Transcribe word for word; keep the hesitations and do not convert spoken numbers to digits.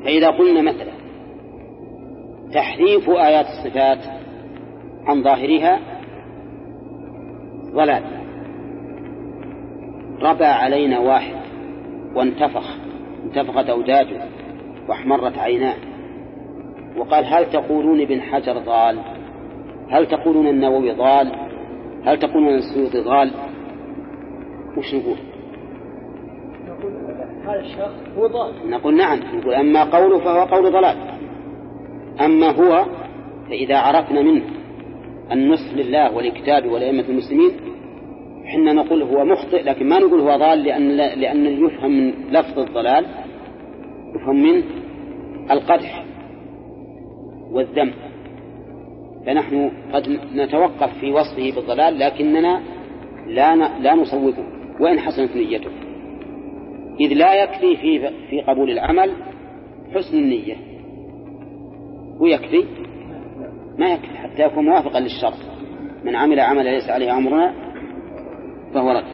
فإذا قلنا مثلا تحريف آيات الصفات عن ظاهرها ضلال، ربى علينا واحد وانتفخ انتفخت أوداجه واحمرت عيناه وقال هل تقولون ابن حجر ضال؟ هل تقولون النووي ضال؟ هل تقولون السيوطي ضال؟ وش نقول؟ نقول هذا الشخص هو ضال. نقول نعم، نقول أما قوله فهو قول ضلال، أما هو فإذا عرفنا منه النصح لله والكتاب والأئمة المسلمين حنا نقول هو مخطئ، لكن ما نقول هو ضال، لأن لأن يفهم من لفظ الضلال يفهم منه القدح والذم، فنحن قد نتوقف في وصفه بالضلال لكننا لا لا نصوبه وإن حسنت نيته، إذ لا يكفي في في قبول العمل حسن النية، ويكفي ما يكفي حتى يكون موافقا للشرع. من عمل عملا ليس عليه أمرنا فهو رد.